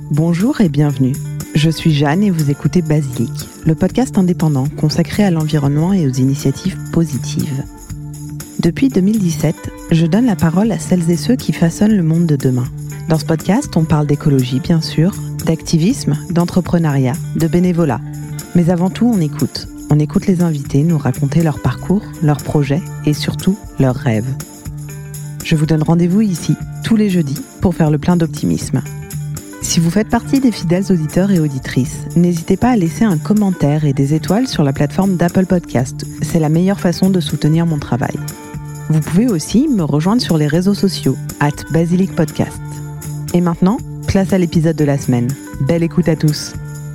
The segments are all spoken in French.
Bonjour et bienvenue. Je suis Jeanne et vous écoutez Basilic, le podcast indépendant consacré à l'environnement et aux initiatives positives. Depuis 2017, je donne la parole à celles et ceux qui façonnent le monde de demain. Dans ce podcast, on parle d'écologie bien sûr, d'activisme, d'entrepreneuriat, de bénévolat. Mais avant tout, on écoute. On écoute les invités nous raconter leur parcours, leurs projets et surtout leurs rêves. Je vous donne rendez-vous ici, tous les jeudis, pour faire le plein d'optimisme. Si vous faites partie des fidèles auditeurs et auditrices, n'hésitez pas à laisser un commentaire et des étoiles sur la plateforme d'Apple Podcast. C'est la meilleure façon de soutenir mon travail. Vous pouvez aussi me rejoindre sur les réseaux sociaux, @BasilicPodcast. Et maintenant, place à l'épisode de la semaine. Belle écoute à tous.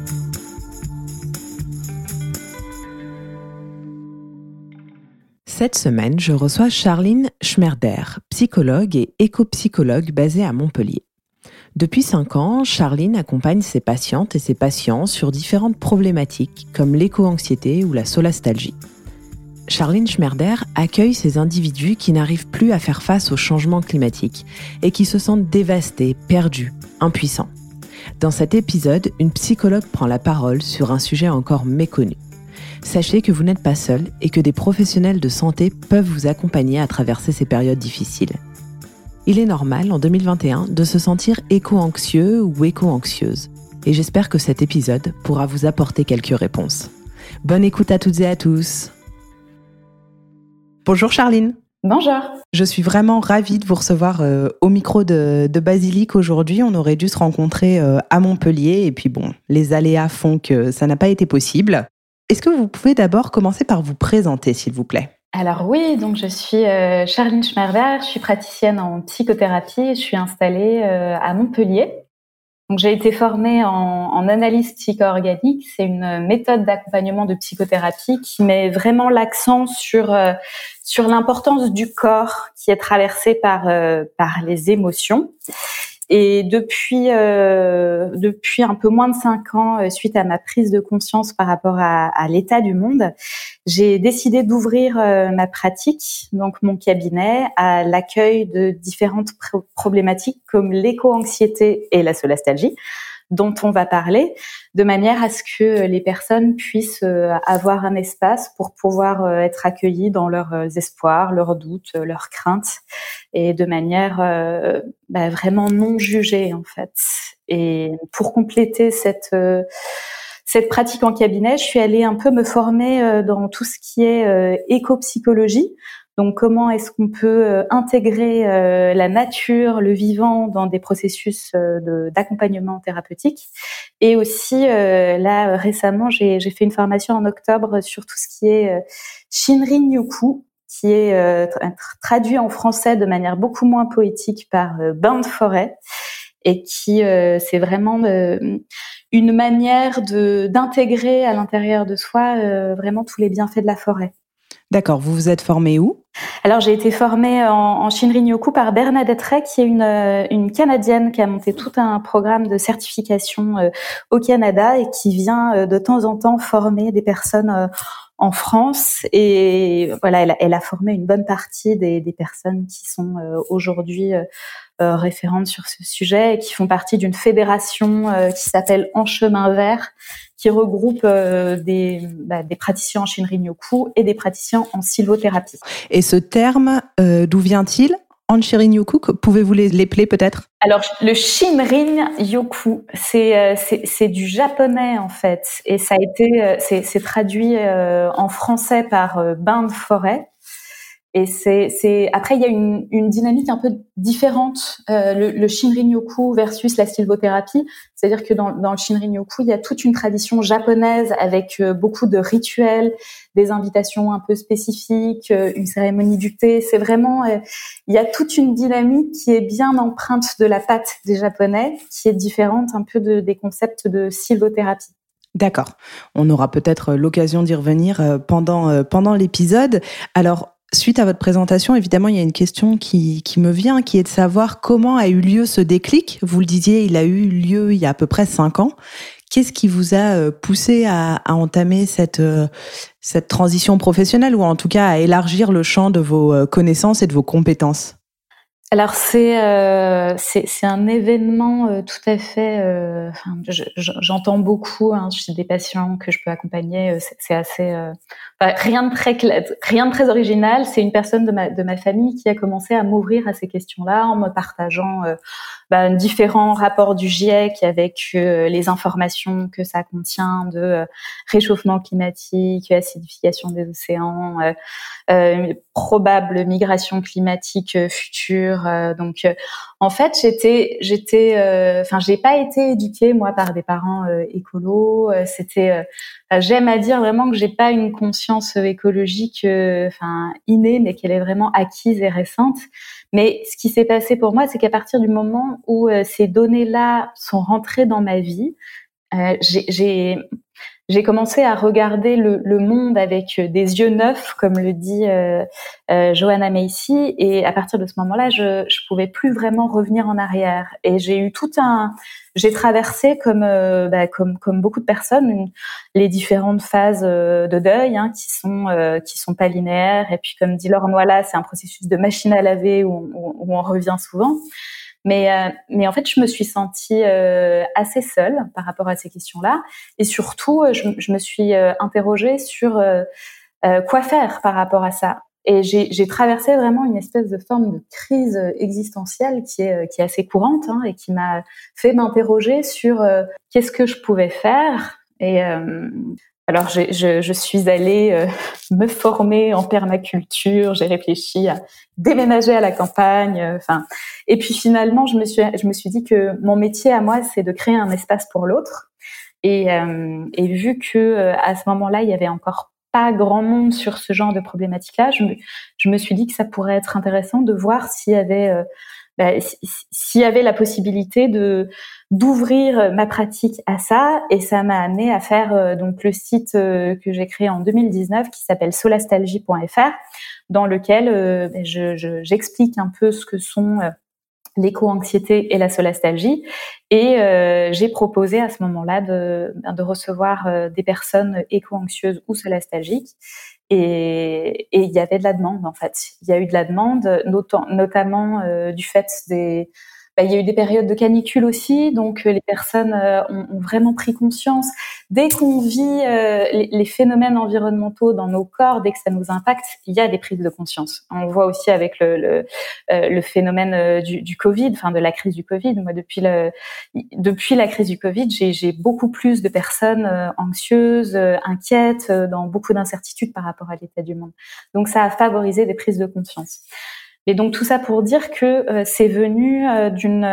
Cette semaine, je reçois Charline Schmerder, psychologue et éco-psychologue basée à Montpellier. Depuis 5 ans, Charline accompagne ses patientes et ses patients sur différentes problématiques comme l'éco-anxiété ou la solastalgie. Charline Schmerder accueille ces individus qui n'arrivent plus à faire face au changement climatique et qui se sentent dévastés, perdus, impuissants. Dans cet épisode, une psychologue prend la parole sur un sujet encore méconnu. Sachez que vous n'êtes pas seul et que des professionnels de santé peuvent vous accompagner à traverser ces périodes difficiles. Il est normal, en 2021, de se sentir éco-anxieux ou éco-anxieuse. Et j'espère que cet épisode pourra vous apporter quelques réponses. Bonne écoute à toutes et à tous. Bonjour Charline. Bonjour. Je suis vraiment ravie de vous recevoir au micro de Basilic aujourd'hui. On aurait dû se rencontrer à Montpellier et puis bon, les aléas font que ça n'a pas été possible. Est-ce que vous pouvez d'abord commencer par vous présenter, s'il vous plaît ? Alors oui, donc je suis Charline Schmerder, je suis praticienne en psychothérapie, je suis installée à Montpellier. Donc j'ai été formée en analyse psycho-organique, c'est une méthode d'accompagnement de psychothérapie qui met vraiment l'accent sur l'importance du corps qui est traversé par les émotions. Et depuis un peu moins de 5 ans, suite à ma prise de conscience par rapport à l'état du monde, j'ai décidé d'ouvrir ma pratique, donc mon cabinet, à l'accueil de différentes problématiques comme l'éco-anxiété et la solastalgie, dont on va parler, de manière à ce que les personnes puissent avoir un espace pour pouvoir être accueillies dans leurs espoirs, leurs doutes, leurs craintes, et de manière vraiment non jugée en fait. Et pour compléter cette pratique en cabinet, je suis allée un peu me former dans tout ce qui est éco-psychologie. Donc, comment est-ce qu'on peut intégrer la nature, le vivant dans des processus d'accompagnement thérapeutique. Et aussi, là, récemment, j'ai fait une formation en octobre sur tout ce qui est Shinrin-yoku, qui est traduit en français de manière beaucoup moins poétique par bain de forêt, et qui c'est vraiment une manière d'intégrer à l'intérieur de soi vraiment tous les bienfaits de la forêt. D'accord, vous vous êtes formée où ? Alors, j'ai été formée en Shinrin-yoku par Bernadette Ray, qui est une Canadienne qui a monté tout un programme de certification au Canada et qui vient de temps en temps former des personnes en France. Et voilà, elle a formé une bonne partie des personnes qui sont aujourd'hui référentes sur ce sujet et qui font partie d'une fédération qui s'appelle En Chemin Vert, qui regroupe des praticiens en Shinrin-yoku et des praticiens en sylvothérapie. Et ce terme, d'où vient-il ? En Shinrin-yoku, pouvez-vous l'épeler peut-être ? Alors, le Shinrin-yoku, c'est du japonais en fait, et ça a été, c'est traduit en français par bain de forêt. Et après il y a une dynamique un peu différente, le Shinrin-yoku versus la sylvothérapie, c'est-à-dire que dans le Shinrin-yoku il y a toute une tradition japonaise avec beaucoup de rituels, des invitations un peu spécifiques, une cérémonie du thé. C'est vraiment il y a toute une dynamique qui est bien empreinte de la patte des Japonais, qui est différente un peu des concepts de sylvothérapie. D'accord. On aura peut-être l'occasion d'y revenir pendant l'épisode. Alors, suite à votre présentation, évidemment, il y a une question qui me vient, qui est de savoir comment a eu lieu ce déclic. Vous le disiez, il a eu lieu il y a à peu près 5 ans. Qu'est-ce qui vous a poussé à entamer cette transition professionnelle ou en tout cas à élargir le champ de vos connaissances et de vos compétences ? Alors c'est un événement tout à fait. J'entends beaucoup chez des patients que je peux accompagner. C'est assez rien de très original. C'est une personne de ma famille qui a commencé à m'ouvrir à ces questions-là en me partageant différents rapports du GIEC avec les informations que ça contient de réchauffement climatique, acidification des océans, probable migration climatique future. En fait, j'ai pas été éduquée moi par des parents écolos. J'aime à dire vraiment que j'ai pas une conscience écologique innée, mais qu'elle est vraiment acquise et récente. Mais ce qui s'est passé pour moi, c'est qu'à partir du moment où ces données-là sont rentrées dans ma vie, j'ai commencé à regarder le monde avec des yeux neufs, comme le dit Joanna Macy, et à partir de ce moment-là, je pouvais plus vraiment revenir en arrière. Et j'ai traversé comme beaucoup de personnes les différentes phases de deuil qui sont pas linéaires. Et puis comme dit Laure Noilla, c'est un processus de machine à laver où on revient souvent. Mais en fait, je me suis sentie assez seule par rapport à ces questions-là, et surtout, je me suis interrogée sur quoi faire par rapport à ça. Et j'ai traversé vraiment une espèce de forme de crise existentielle qui est assez courante et qui m'a fait m'interroger sur qu'est-ce que je pouvais faire. Et alors, je suis allée me former en permaculture. J'ai réfléchi à déménager à la campagne. Et puis finalement, je me suis dit que mon métier à moi, c'est de créer un espace pour l'autre. Et vu que à ce moment-là, il y avait encore pas grand monde sur ce genre de problématique-là, je me suis dit que ça pourrait être intéressant de voir s'il y avait s'il y avait la possibilité d'ouvrir ma pratique à ça. Et ça m'a amené à faire donc le site que j'ai créé en 2019 qui s'appelle solastalgie.fr, dans lequel j'explique un peu ce que sont l'éco-anxiété et la solastalgie. Et j'ai proposé à ce moment-là de recevoir des personnes éco-anxieuses ou solastalgiques. Et il y avait de la demande, en fait. Il y a eu de la demande, notamment du fait il y a eu des périodes de canicule aussi, donc les personnes ont vraiment pris conscience. Dès qu'on vit les phénomènes environnementaux dans nos corps, dès que ça nous impacte, il y a des prises de conscience. On le voit aussi avec le phénomène du Covid, de la crise du Covid. Moi, depuis la crise du Covid, j'ai beaucoup plus de personnes anxieuses, inquiètes, dans beaucoup d'incertitudes par rapport à l'état du monde. Donc, ça a favorisé des prises de conscience. Et donc tout ça pour dire que c'est venu d'une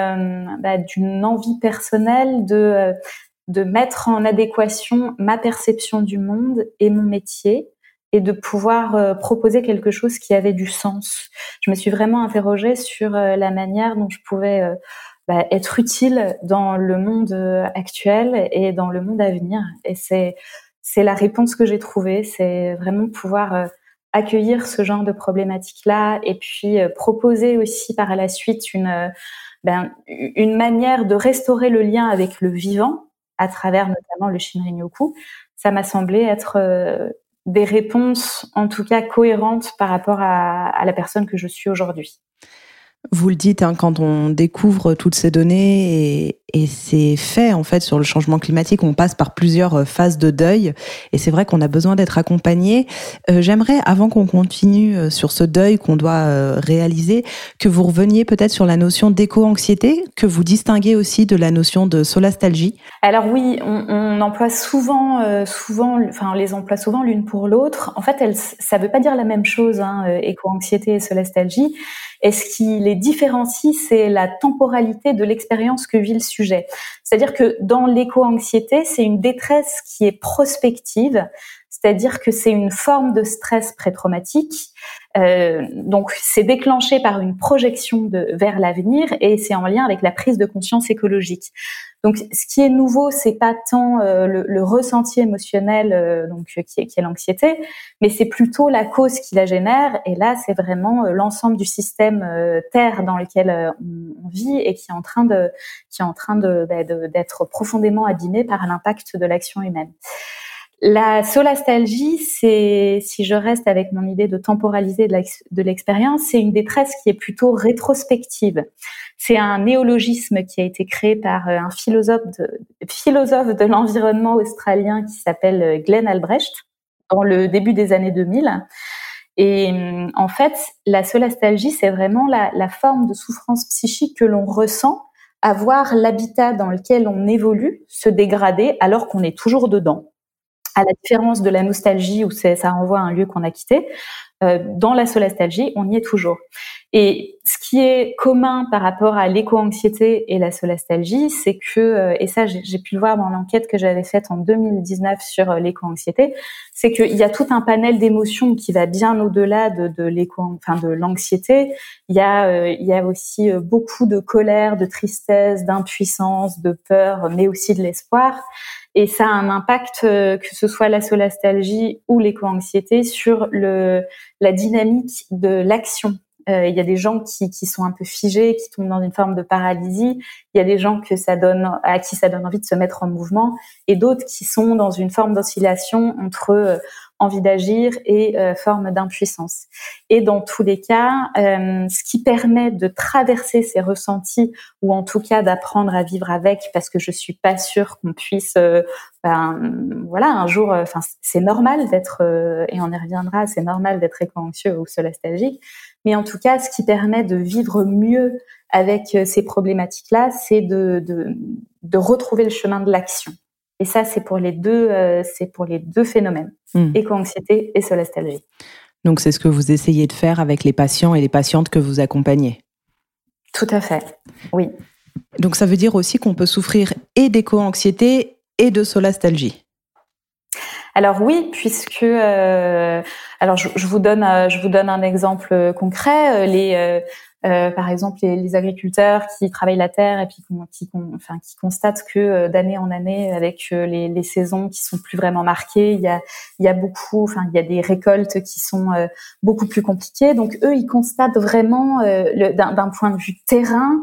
envie personnelle de mettre en adéquation ma perception du monde et mon métier, et de pouvoir proposer quelque chose qui avait du sens. Je me suis vraiment interrogée sur la manière dont je pouvais être utile dans le monde actuel et dans le monde à venir. Et c'est la réponse que j'ai trouvée, c'est vraiment pouvoir accueillir ce genre de problématiques-là, et puis proposer aussi par la suite une manière de restaurer le lien avec le vivant à travers notamment le Shinrin-yoku. Ça m'a semblé être des réponses, en tout cas cohérentes par rapport à la personne que je suis aujourd'hui. Vous le dites, quand on découvre toutes ces données et ces faits en fait sur le changement climatique, on passe par plusieurs phases de deuil, et c'est vrai qu'on a besoin d'être accompagné. J'aimerais, avant qu'on continue sur ce deuil qu'on doit réaliser, que vous reveniez peut-être sur la notion d'éco-anxiété, que vous distinguez aussi de la notion de solastalgie. Alors oui, on emploie souvent, on les emploie souvent l'une pour l'autre. En fait, ça veut pas dire la même chose, éco-anxiété et solastalgie. Et ce qui les différencie, c'est la temporalité de l'expérience que vit le sujet. C'est-à-dire que dans l'éco-anxiété, c'est une détresse qui est prospective, c'est-à-dire que c'est une forme de stress pré-traumatique. Donc, c'est déclenché par une projection vers l'avenir, et c'est en lien avec la prise de conscience écologique. Donc, ce qui est nouveau, c'est pas tant le ressenti émotionnel, qui est l'anxiété, mais c'est plutôt la cause qui la génère. Et là, c'est vraiment l'ensemble du système Terre dans lequel on vit, et qui est en train d'être profondément abîmé par l'impact de l'action humaine. La solastalgie, c'est, si je reste avec mon idée de temporaliser de l'expérience, c'est une détresse qui est plutôt rétrospective. C'est un néologisme qui a été créé par un philosophe de l'environnement australien qui s'appelle Glenn Albrecht dans le début des années 2000. Et en fait, la solastalgie, c'est vraiment la forme de souffrance psychique que l'on ressent à voir l'habitat dans lequel on évolue se dégrader alors qu'on est toujours dedans. À la différence de la nostalgie où ça renvoie à un lieu qu'on a quitté, dans la solastalgie, on y est toujours. Et ce qui est commun par rapport à l'éco-anxiété et la solastalgie, c'est que, et ça j'ai pu le voir dans l'enquête que j'avais faite en 2019 sur l'éco-anxiété, c'est qu'il y a tout un panel d'émotions qui va bien au-delà de l'anxiété. Il y a aussi beaucoup de colère, de tristesse, d'impuissance, de peur, mais aussi de l'espoir. Et ça a un impact, que ce soit la solastalgie ou l'éco-anxiété, sur la dynamique de l'action. Il y a des gens qui sont un peu figés, qui tombent dans une forme de paralysie. Il y a des gens à qui ça donne envie de se mettre en mouvement, et d'autres qui sont dans une forme d'oscillation entre envie d'agir et forme d'impuissance. Et dans tous les cas, ce qui permet de traverser ces ressentis, ou en tout cas d'apprendre à vivre avec, parce que je suis pas sûre qu'on puisse, un jour, c'est normal d'être, et on y reviendra, c'est normal d'être éco-anxieux ou solastalgique, mais en tout cas, ce qui permet de vivre mieux avec ces problématiques-là, c'est de retrouver le chemin de l'action. Et ça, c'est pour les deux phénomènes, éco-anxiété et solastalgie. Donc, c'est ce que vous essayez de faire avec les patients et les patientes que vous accompagnez. Tout à fait, oui. Donc, ça veut dire aussi qu'on peut souffrir et d'éco-anxiété et de solastalgie. Alors oui, puisque je vous donne un exemple concret. Par exemple, les agriculteurs qui travaillent la terre et puis qui constatent que d'année en année, avec les saisons qui sont plus vraiment marquées, il y a des récoltes qui sont beaucoup plus compliquées. Donc eux, ils constatent vraiment d'un point de vue terrain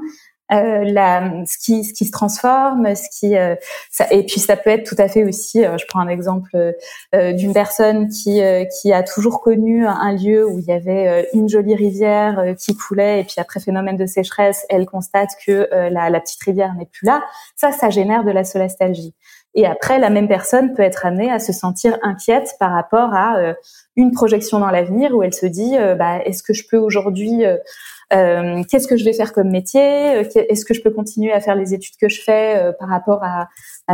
ce qui se transforme, et puis ça peut être tout à fait aussi, je prends un exemple d'une personne qui a toujours connu un lieu où il y avait une jolie rivière qui coulait, et puis après phénomène de sécheresse, elle constate que la petite rivière n'est plus là. Ça génère de la solastalgie. Et après, la même personne peut être amenée à se sentir inquiète par rapport à une projection dans l'avenir où elle se dit est-ce que je peux aujourd'hui qu'est-ce que je vais faire comme métier, est-ce que je peux continuer à faire les études que je fais par rapport à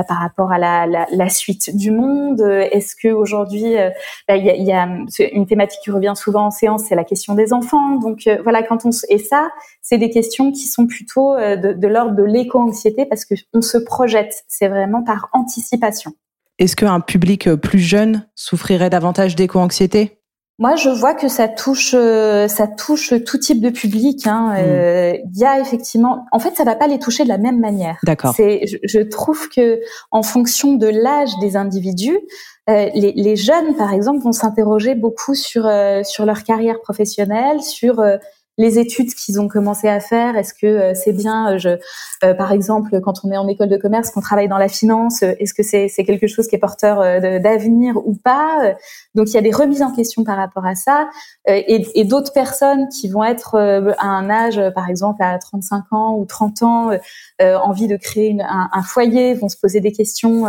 la suite du monde, est-ce que aujourd'hui il y a une thématique qui revient souvent en séance, c'est la question des enfants. Donc voilà, et ça, c'est des questions qui sont plutôt de l'ordre de l'éco-anxiété, parce que on se projette, c'est vraiment par anticipation. Est-ce qu'un public plus jeune souffrirait davantage d'éco-anxiété ? Moi, je vois que ça touche tout type de public. Il y a effectivement, en fait, ça va pas les toucher de la même manière. D'accord. Je trouve que en fonction de l'âge des individus, les jeunes, par exemple, vont s'interroger beaucoup sur leur carrière professionnelle, sur les études qu'ils ont commencé à faire. Est-ce que c'est bien, par exemple, quand on est en école de commerce, qu'on travaille dans la finance, est-ce que c'est quelque chose qui est porteur d'avenir ou pas? Donc il y a des remises en question par rapport à ça, et d'autres personnes qui vont être à un âge, par exemple à 35 ans ou 30 ans, envie de créer un foyer, vont se poser des questions.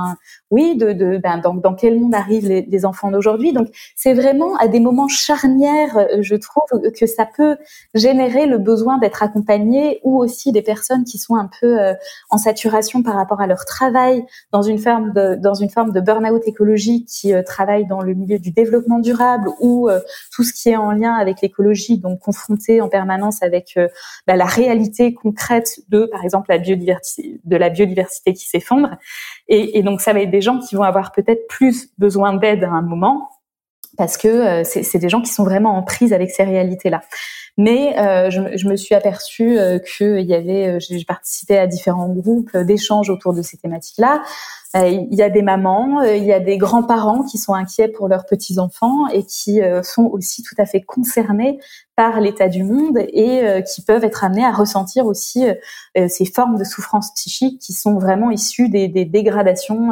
Dans quel monde arrivent les enfants d'aujourd'hui? Donc c'est vraiment à des moments charnières, je trouve, que ça peut générer le besoin d'être accompagné, ou aussi des personnes qui sont un peu en saturation par rapport à leur travail, dans une forme de burn-out écologique, qui travaillent dans le milieu du développement durable, ou tout ce qui est en lien avec l'écologie, donc confronté en permanence avec la réalité concrète par exemple la biodiversité qui s'effondre. Et donc ça va être des gens qui vont avoir peut-être plus besoin d'aide à un moment, parce que c'est des gens qui sont vraiment en prise avec ces réalités-là. Mais je me suis aperçue qu'il y avait, j'ai participé à différents groupes d'échanges autour de ces thématiques-là. Il y a des mamans, il y a des grands-parents qui sont inquiets pour leurs petits-enfants et qui sont aussi tout à fait concernés par l'état du monde et qui peuvent être amenés à ressentir aussi ces formes de souffrance psychique qui sont vraiment issues des dégradations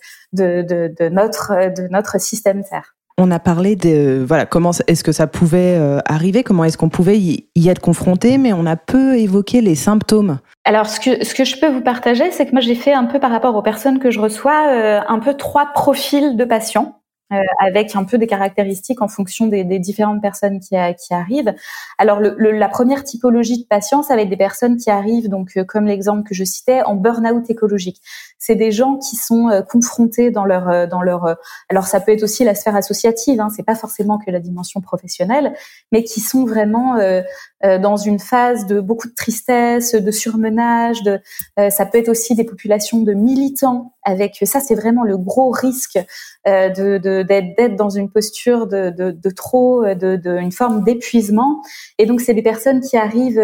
de notre système Terre. On a parlé de comment est-ce que ça pouvait arriver, comment est-ce qu'on pouvait y être confronté, mais on a peu évoqué les symptômes. Alors ce que je peux vous partager, c'est que moi j'ai fait un peu par rapport aux personnes que je reçois un peu 3 profils de patients. Avec un peu des caractéristiques en fonction des différentes personnes qui arrivent. Alors la première typologie de patients, ça va être des personnes qui arrivent, donc comme l'exemple que je citais, en burn-out écologique. C'est des gens qui sont confrontés dans leur alors ça peut être aussi la sphère associative, hein, c'est pas forcément que la dimension professionnelle, mais qui sont vraiment dans une phase de beaucoup de tristesse, de surmenage, ça peut être aussi des populations de militants avec ça, c'est vraiment le gros risque d'être dans une posture de trop, une forme d'épuisement. Et donc c'est des personnes qui arrivent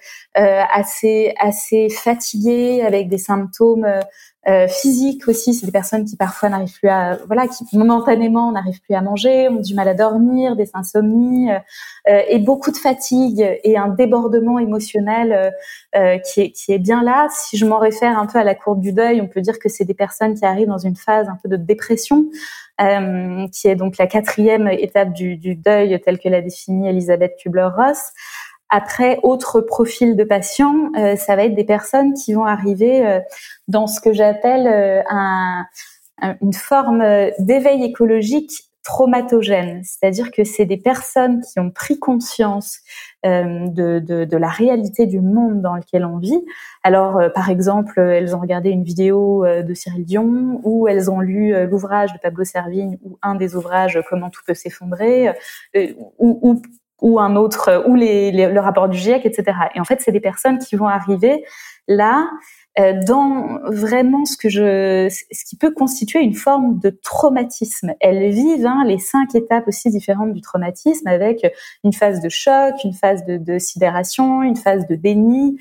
assez fatiguées, avec des symptômes physiques aussi. C'est des personnes qui parfois n'arrivent plus qui momentanément n'arrivent plus à manger, ont du mal à dormir, des insomnies et beaucoup de fatigue et un débordement émotionnel qui est bien là. Si je m'en réfère un peu à la courbe du deuil, on peut dire que c'est des personnes qui arrivent dans une phase un peu de dépression, qui est donc la 4e étape du deuil telle que l'a définie Elisabeth Kübler-Ross. Après, autre profil de patients, ça va être des personnes qui vont arriver dans ce que j'appelle une forme d'éveil écologique traumatogène. C'est-à-dire que c'est des personnes qui ont pris conscience de la réalité du monde dans lequel on vit. Alors, par exemple, elles ont regardé une vidéo de Cyril Dion, ou elles ont lu l'ouvrage de Pablo Servigne, ou un des ouvrages Comment tout peut s'effondrer, ou un autre, ou le rapport du GIEC, etc. Et en fait, c'est des personnes qui vont arriver là dans vraiment ce qui peut constituer une forme de traumatisme. Elles vivent les 5 étapes aussi différentes du traumatisme, avec une phase de choc, une phase de sidération, une phase de déni,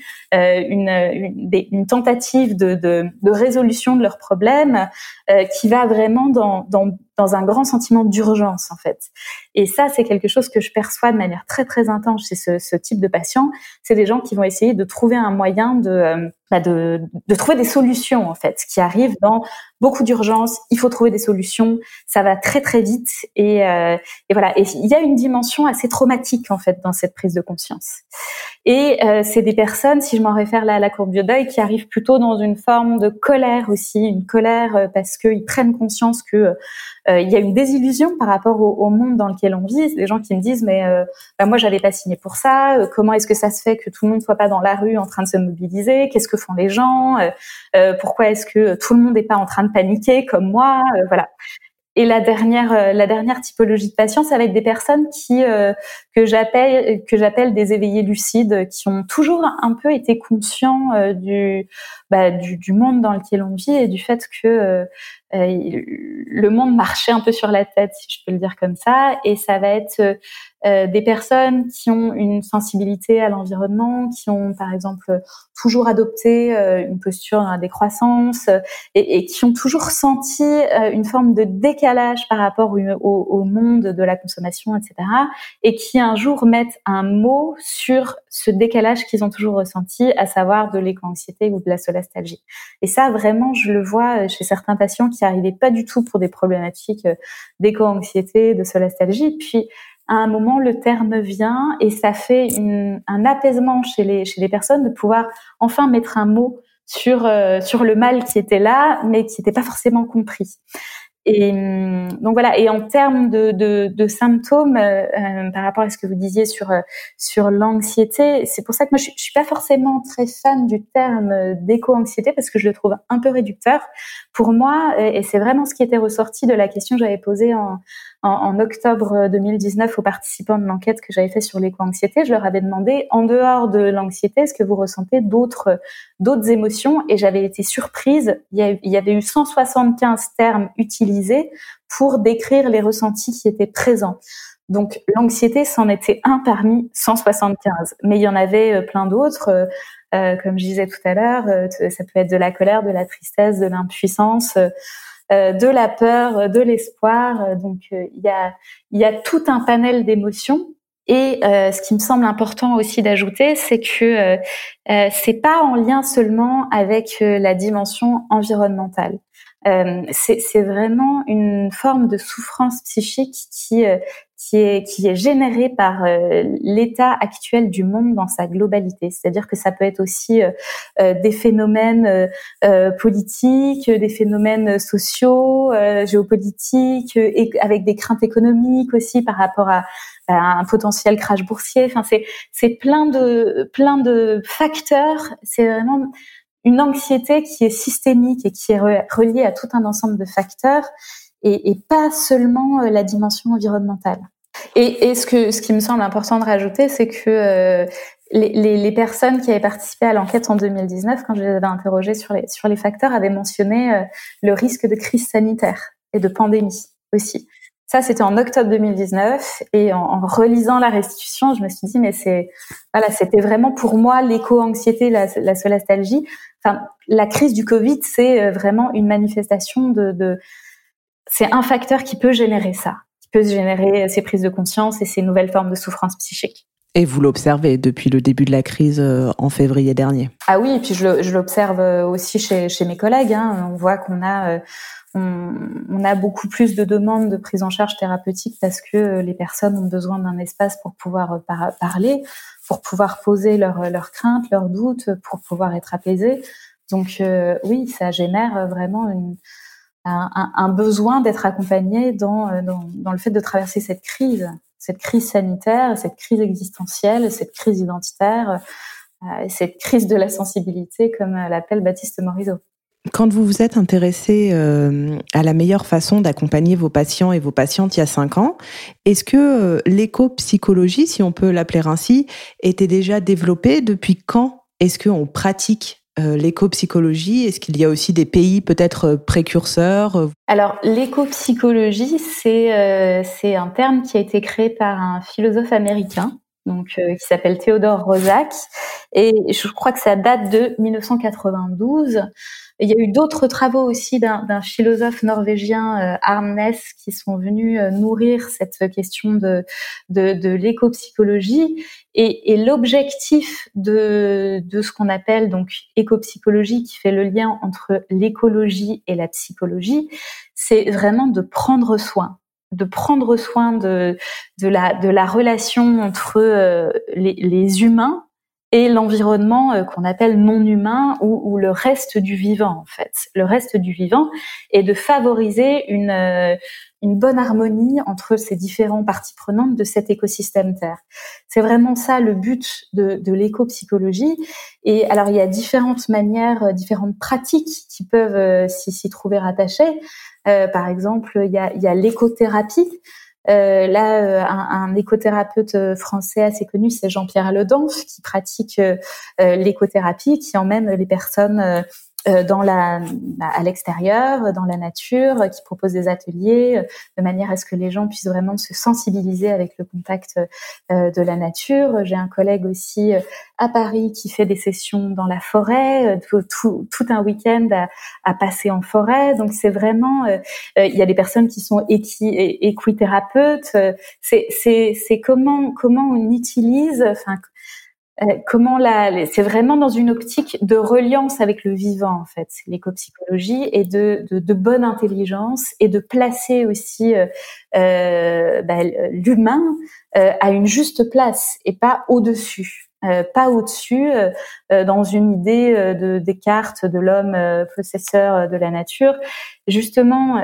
une tentative de résolution de leurs problèmes, qui va vraiment dans un grand sentiment d'urgence, en fait. Et ça, c'est quelque chose que je perçois de manière très, très intense chez ce type de patients. C'est des gens qui vont essayer de trouver un moyen de trouver des solutions, en fait, qui arrivent dans beaucoup d'urgence. Il faut trouver des solutions. Ça va très, très vite. Et voilà. Et il y a une dimension assez traumatique, en fait, dans cette prise de conscience. Et c'est des personnes, si je m'en réfère là à la courbe du deuil, qui arrivent plutôt dans une forme de colère aussi, une colère parce qu'ils prennent conscience que il y a une désillusion par rapport au monde dans lequel on vit. C'est des gens qui me disent mais moi j'avais pas signé pour ça. Comment est-ce que ça se fait que tout le monde soit pas dans la rue en train de se mobiliser? Qu'est-ce que font les gens? Pourquoi est-ce que tout le monde n'est pas en train de paniquer comme moi? Voilà. Et la dernière typologie de patients, ça va être des personnes que j'appelle des éveillés lucides, qui ont toujours un peu été conscients du monde dans lequel on vit et du fait que le monde marchait un peu sur la tête, si je peux le dire comme ça. Et ça va être des personnes qui ont une sensibilité à l'environnement, qui ont par exemple toujours adopté une posture dans la décroissance et qui ont toujours senti une forme de décalage par rapport au monde de la consommation, etc. Et qui un jour mettent un mot sur ce décalage qu'ils ont toujours ressenti, à savoir de l'éco-anxiété ou de la solastalgie. Et ça, vraiment, je le vois chez certains patients qui n'arrivaient pas du tout pour des problématiques d'éco-anxiété, de solastalgie. Puis, à un moment, le terme vient et ça fait un apaisement chez les personnes de pouvoir enfin mettre un mot sur le mal qui était là, mais qui n'était pas forcément compris. Et donc voilà. Et en termes de symptômes, par rapport à ce que vous disiez sur l'anxiété, c'est pour ça que moi je suis pas forcément très fan du terme d'éco-anxiété, parce que je le trouve un peu réducteur pour moi. Et c'est vraiment ce qui était ressorti de la question que j'avais posée en octobre 2019 aux participants de l'enquête que j'avais fait sur l'éco-anxiété. Je leur avais demandé, en dehors de l'anxiété, est-ce que vous ressentez d'autres émotions? Et j'avais été surprise. Il y avait eu 175 termes utilisés pour décrire les ressentis qui étaient présents. Donc l'anxiété, c'en était un parmi 175, mais il y en avait plein d'autres. Comme je disais tout à l'heure, ça peut être de la colère, de la tristesse, de l'impuissance, de la peur, de l'espoir. Donc il y a tout un panel d'émotions. Et ce qui me semble important aussi d'ajouter, c'est que c'est pas en lien seulement avec la dimension environnementale. C'est vraiment une forme de souffrance psychique qui est générée par l'état actuel du monde dans sa globalité. C'est-à-dire que ça peut être aussi des phénomènes politiques, des phénomènes sociaux, géopolitiques, et avec des craintes économiques aussi par rapport à un potentiel crash boursier. Enfin, c'est plein de facteurs. C'est vraiment une anxiété qui est systémique et qui est reliée à tout un ensemble de facteurs et pas seulement la dimension environnementale. Et ce qui me semble important de rajouter, c'est que les personnes qui avaient participé à l'enquête en 2019, quand je les avais interrogées sur les facteurs, avaient mentionné le risque de crise sanitaire et de pandémie aussi. Ça, c'était en octobre 2019, et en relisant la restitution, je me suis dit, mais c'était vraiment pour moi l'éco-anxiété, la solastalgie. Enfin, la crise du Covid, c'est vraiment une manifestation c'est un facteur qui peut générer ça, qui peut générer ces prises de conscience et ces nouvelles formes de souffrance psychique. Et vous l'observez depuis le début de la crise en février dernier. Ah oui, et puis je l'observe aussi chez mes collègues. On voit qu'on a beaucoup plus de demandes de prise en charge thérapeutique parce que les personnes ont besoin d'un espace pour pouvoir parler, pour pouvoir poser leurs craintes, leurs doutes, pour pouvoir être apaisées. Donc oui, ça génère vraiment un besoin d'être accompagné dans le fait de traverser cette crise sanitaire, cette crise existentielle, cette crise identitaire, cette crise de la sensibilité, comme l'appelle Baptiste Morisot. Quand vous vous êtes intéressé à la meilleure façon d'accompagner vos patients et vos patientes il y a 5 ans, est-ce que l'éco-psychologie, si on peut l'appeler ainsi, était déjà développée? Depuis quand est-ce qu'on pratique l'éco-psychologie? Est-ce qu'il y a aussi des pays peut-être précurseurs? Alors, l'éco-psychologie, c'est un terme qui a été créé par un philosophe américain, donc qui s'appelle Theodore Roszak, et je crois que ça date de 1992. Il y a eu d'autres travaux aussi d'un philosophe norvégien, Arnes, qui sont venus nourrir cette question de l'éco-psychologie. Et l'objectif de ce qu'on appelle donc éco-psychologie, qui fait le lien entre l'écologie et la psychologie, c'est vraiment de prendre soin de la relation entre les humains et l'environnement qu'on appelle non humain ou le reste du vivant, en fait. Le reste du vivant, et de favoriser une bonne harmonie entre ces différentes parties prenantes de cet écosystème Terre. C'est vraiment ça le but de l'éco-psychologie. Et alors, il y a différentes manières, différentes pratiques qui peuvent s'y trouver rattachées. Par exemple, il y a l'écothérapie. Un écothérapeute français assez connu, c'est Jean-Pierre Ledanf, qui pratique l'écothérapie, qui emmène les personnes à l'extérieur, dans la nature, qui propose des ateliers de manière à ce que les gens puissent vraiment se sensibiliser avec le contact de la nature. J'ai un collègue aussi à Paris qui fait des sessions dans la forêt, tout un week-end à passer en forêt. Donc c'est vraiment, il y a des personnes qui sont équithérapeutes. C'est comment on utilise, c'est vraiment dans une optique de reliance avec le vivant, en fait, l'éco-psychologie, et de bonne intelligence, et de placer aussi l'humain à une juste place et pas au-dessus. Pas au-dessus, dans une idée de Descartes, de l'homme possesseur de la nature. Justement,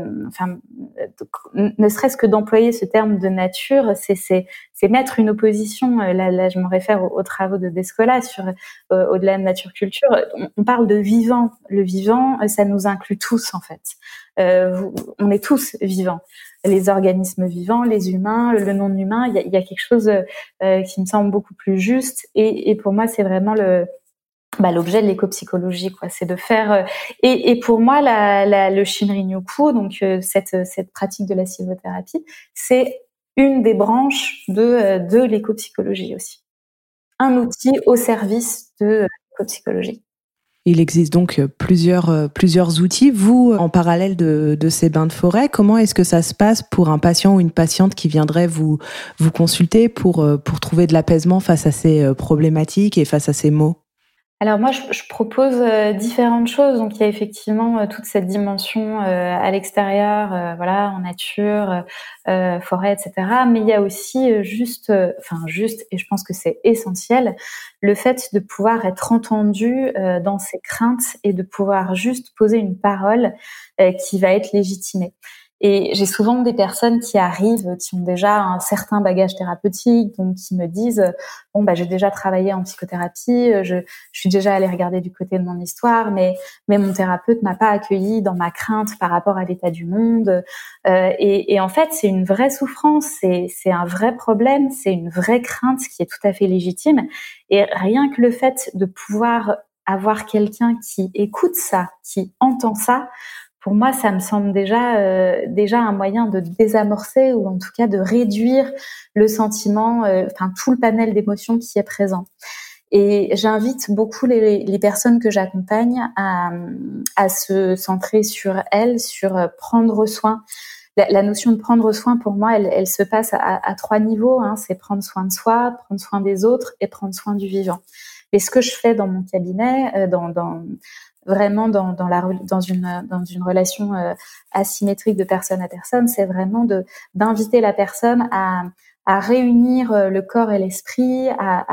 ne serait-ce que d'employer ce terme de nature, c'est mettre une opposition. Là, je me réfère aux travaux de Descola sur au-delà de nature-culture. On parle de vivant. Le vivant, ça nous inclut tous, en fait. On est tous vivants. Les organismes vivants, les humains, le non-humain, il y a quelque chose qui me semble beaucoup plus juste. Et pour moi, c'est vraiment l'objet de l'éco-psychologie, quoi. C'est de faire et pour moi le Shinrin-yoku, donc cette pratique de la sylvothérapie, c'est une des branches de l'éco-psychologie aussi. Un outil au service de l'éco-psychologie. Il existe donc plusieurs outils. Vous, en parallèle de ces bains de forêt, comment est-ce que ça se passe pour un patient ou une patiente qui viendrait vous consulter pour trouver de l'apaisement face à ces problématiques et face à ces maux? Alors moi, je propose différentes choses. Donc il y a effectivement toute cette dimension à l'extérieur, voilà, en nature, forêt, etc. Mais il y a aussi juste, et je pense que c'est essentiel, le fait de pouvoir être entendu dans ses craintes et de pouvoir juste poser une parole qui va être légitimée. Et j'ai souvent des personnes qui arrivent, qui ont déjà un certain bagage thérapeutique, donc qui me disent bon j'ai déjà travaillé en psychothérapie, je suis déjà allée regarder du côté de mon histoire, mais mon thérapeute m'a pas accueilli dans ma crainte par rapport à l'état du monde. Et en fait, c'est une vraie souffrance, c'est un vrai problème, c'est une vraie crainte qui est tout à fait légitime. Et rien que le fait de pouvoir avoir quelqu'un qui écoute ça, qui entend ça, pour moi, ça me semble déjà un moyen de désamorcer ou en tout cas de réduire le sentiment, tout le panel d'émotions qui est présent. Et j'invite beaucoup les personnes que j'accompagne à se centrer sur elles, sur prendre soin. La notion de prendre soin, pour moi, elle se passe à 3 niveaux. C'est prendre soin de soi, prendre soin des autres et prendre soin du vivant. Et ce que je fais dans mon cabinet, vraiment dans une relation asymétrique de personne à personne, c'est vraiment d'inviter la personne à réunir le corps et l'esprit,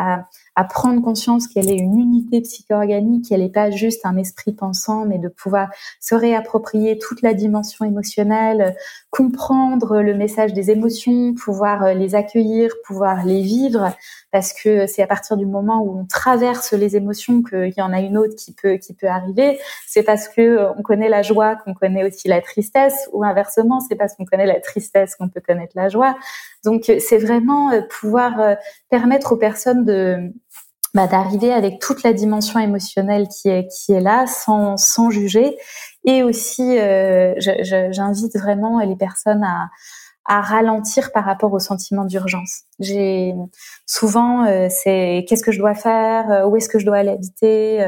à prendre conscience qu'elle est une unité psycho-organique, qu'elle n'est pas juste un esprit pensant, mais de pouvoir se réapproprier toute la dimension émotionnelle, comprendre le message des émotions, pouvoir les accueillir, pouvoir les vivre, parce que c'est à partir du moment où on traverse les émotions qu'il y en a une autre qui peut arriver. C'est parce que on connaît la joie qu'on connaît aussi la tristesse, ou inversement, c'est parce qu'on connaît la tristesse qu'on peut connaître la joie. Donc c'est vraiment pouvoir permettre aux personnes d'arriver avec toute la dimension émotionnelle qui est là, sans juger. Et aussi j'invite vraiment les personnes à ralentir par rapport au sentiment d'urgence. J'ai souvent c'est qu'est-ce que je dois faire, où est-ce que je dois aller habiter,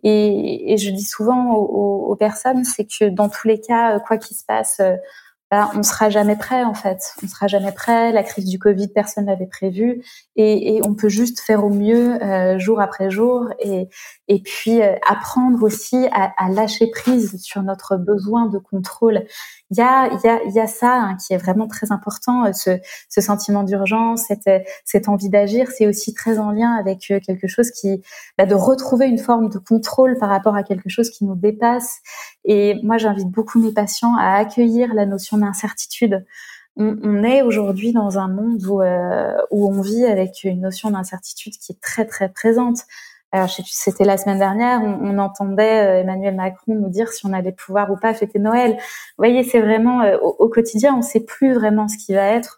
et je dis souvent aux personnes, c'est que dans tous les cas, quoi qu'il se passe, on sera jamais prêt en fait. On sera jamais prêt. La crise du Covid, personne l'avait prévue, et on peut juste faire au mieux jour après jour, et puis apprendre aussi à lâcher prise sur notre besoin de contrôle. Il y a ça qui est vraiment très important, ce sentiment d'urgence, cette envie d'agir, c'est aussi très en lien avec quelque chose de retrouver une forme de contrôle par rapport à quelque chose qui nous dépasse. Et moi, j'invite beaucoup mes patients à accueillir la notion d'incertitude. On est aujourd'hui dans un monde où on vit avec une notion d'incertitude qui est très très présente. Alors, je sais plus, c'était la semaine dernière, on entendait Emmanuel Macron nous dire si on allait pouvoir ou pas fêter Noël. Vous voyez, c'est vraiment au quotidien, on sait plus vraiment ce qui va être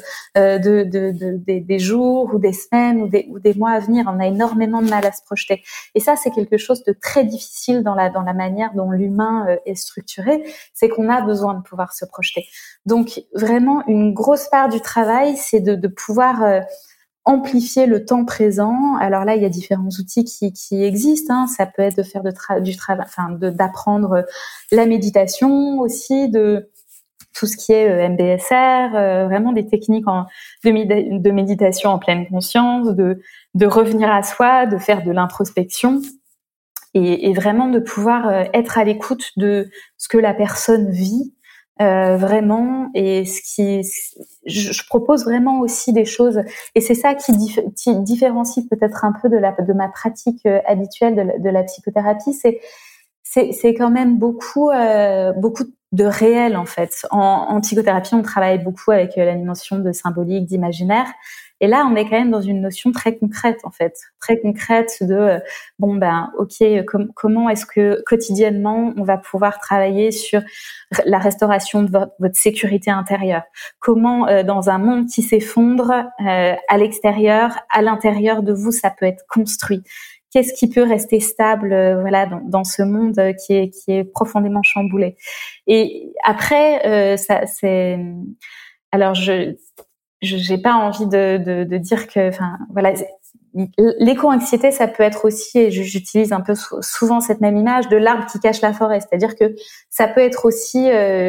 des jours ou des semaines ou des mois à venir. On a énormément de mal à se projeter. Et ça, c'est quelque chose de très difficile dans la manière dont l'humain est structuré, c'est qu'on a besoin de pouvoir se projeter. Donc, vraiment, une grosse part du travail, c'est de pouvoir amplifier le temps présent. Alors là, il y a différents outils qui existent. Ça peut être de faire du travail, d'apprendre la méditation aussi, de tout ce qui est MBSR, vraiment des techniques de méditation en pleine conscience, de revenir à soi, de faire de l'introspection, et vraiment de pouvoir être à l'écoute de ce que la personne vit. Vraiment, et je propose vraiment aussi des choses, et c'est ça qui différencie peut-être un peu de ma pratique habituelle de la psychothérapie, c'est quand même beaucoup de réel en fait. En psychothérapie, on travaille beaucoup avec la dimension de symbolique, d'imaginaire. Et là, on est quand même dans une notion très concrète, en fait, très concrète de comment est-ce que quotidiennement on va pouvoir travailler sur la restauration de votre sécurité intérieure. Comment dans un monde qui s'effondre à l'extérieur, à l'intérieur de vous, ça peut être construit. qu'est-ce qui peut rester stable, voilà, dans ce monde qui est profondément chamboulé. Et après, ça, c'est, alors j'ai pas envie de dire que, enfin, voilà, l'éco-anxiété, ça peut être aussi, et j'utilise un peu souvent cette même image de l'arbre qui cache la forêt, c'est-à-dire que ça peut être aussi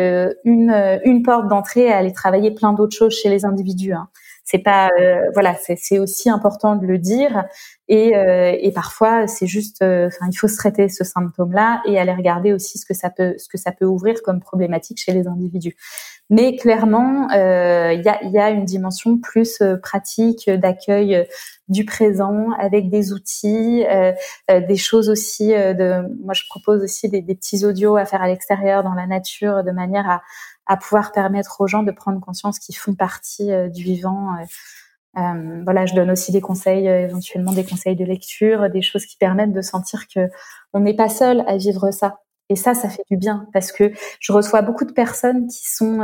une porte d'entrée à aller travailler plein d'autres choses chez les individus. Hein. C'est pas, voilà, c'est aussi important de le dire, et parfois c'est juste, enfin, il faut se traiter ce symptôme-là et aller regarder aussi ce que ça peut ouvrir comme problématique chez les individus. Mais clairement, il y a une dimension plus pratique d'accueil du présent avec des outils, des choses aussi. Moi, je propose aussi des petits audios à faire à l'extérieur, dans la nature, de manière à pouvoir permettre aux gens de prendre conscience qu'ils font partie du vivant. Voilà, je donne aussi des conseils, éventuellement des conseils de lecture, des choses qui permettent de sentir que on n'est pas seul à vivre ça. Et ça fait du bien parce que je reçois beaucoup de personnes qui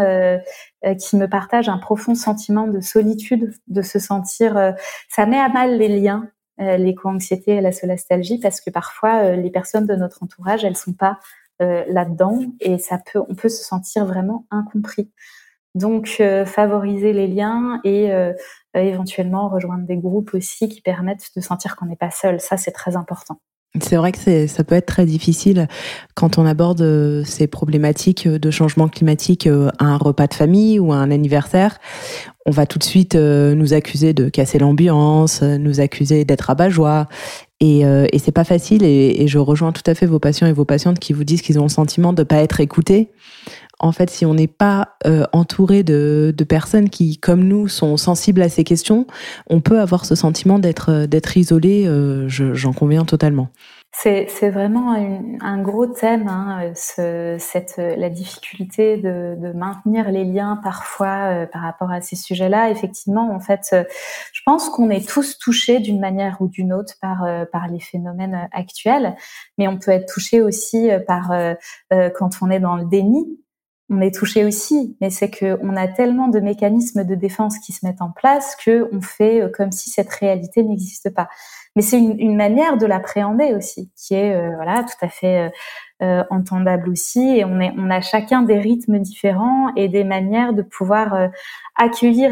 me partagent un profond sentiment de solitude, de se sentir. Ça met à mal les liens, l'éco-anxiété et la solastalgie, parce que parfois les personnes de notre entourage, elles sont pas là-dedans, et on peut se sentir vraiment incompris. Donc favoriser les liens et éventuellement rejoindre des groupes aussi qui permettent de sentir qu'on n'est pas seul. Ça, c'est très important. C'est vrai que ça peut être très difficile quand on aborde ces problématiques de changement climatique à un repas de famille ou à un anniversaire. On va tout de suite nous accuser de casser l'ambiance, nous accuser d'être rabat-joie. Et c'est pas facile. Et je rejoins tout à fait vos patients et vos patientes qui vous disent qu'ils ont le sentiment de pas être écoutés. En fait, si on n'est pas entouré de personnes qui, comme nous, sont sensibles à ces questions, on peut avoir ce sentiment d'être isolé. J'en conviens totalement. C'est vraiment un gros thème, hein, la difficulté de maintenir les liens parfois par rapport à ces sujets-là. Effectivement, en fait, je pense qu'on est tous touchés d'une manière ou d'une autre par les phénomènes actuels, mais on peut être touché aussi par quand on est dans le déni. On est touché aussi, mais c'est que on a tellement de mécanismes de défense qui se mettent en place que on fait comme si cette réalité n'existe pas. Mais c'est une manière de l'appréhender aussi, qui est voilà, tout à fait entendable aussi. Et on a chacun des rythmes différents et des manières de pouvoir accueillir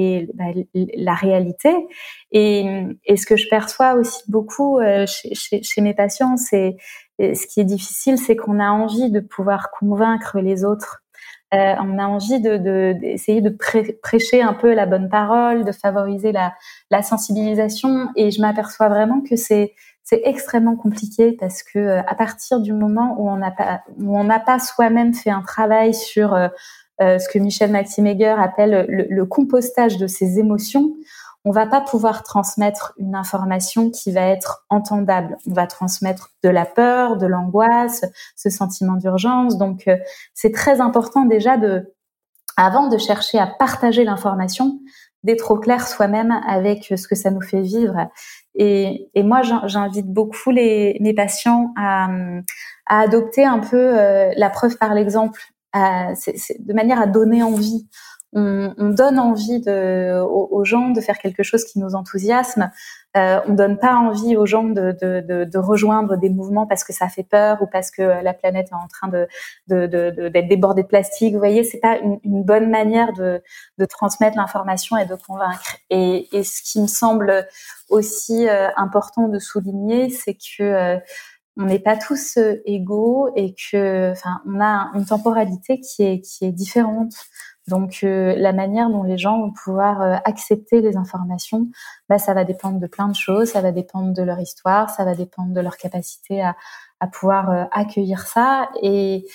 la réalité. Et ce que je perçois aussi beaucoup chez mes patients, c'est ce qui est difficile, c'est qu'on a envie de pouvoir convaincre les autres. On a envie d'essayer de prêcher un peu la bonne parole, de favoriser la sensibilisation, et je m'aperçois vraiment que c'est extrêmement compliqué parce que à partir du moment où on n'a pas soi-même fait un travail sur ce que Michel Maximeger appelle le compostage de ses émotions, on va pas pouvoir transmettre une information qui va être entendable. On va transmettre de la peur, de l'angoisse, ce sentiment d'urgence. Donc, c'est très important déjà avant de chercher à partager l'information, d'être au clair soi-même avec ce que ça nous fait vivre. Et moi, j'invite beaucoup mes patients à adopter un peu la preuve par l'exemple, de manière à donner envie. On donne envie aux gens de faire quelque chose qui nous enthousiasme. On donne pas envie aux gens de rejoindre des mouvements parce que ça fait peur ou parce que la planète est en train d'être débordée de plastique. Vous voyez, c'est pas une bonne manière de transmettre l'information et de convaincre. Et ce qui me semble aussi important de souligner, c'est que on n'est pas tous égaux et que, enfin, on a une temporalité qui est différente. Donc, la manière dont les gens vont pouvoir accepter les informations, ça va dépendre de plein de choses. Ça va dépendre de leur histoire, ça va dépendre de leur capacité à pouvoir accueillir ça. Et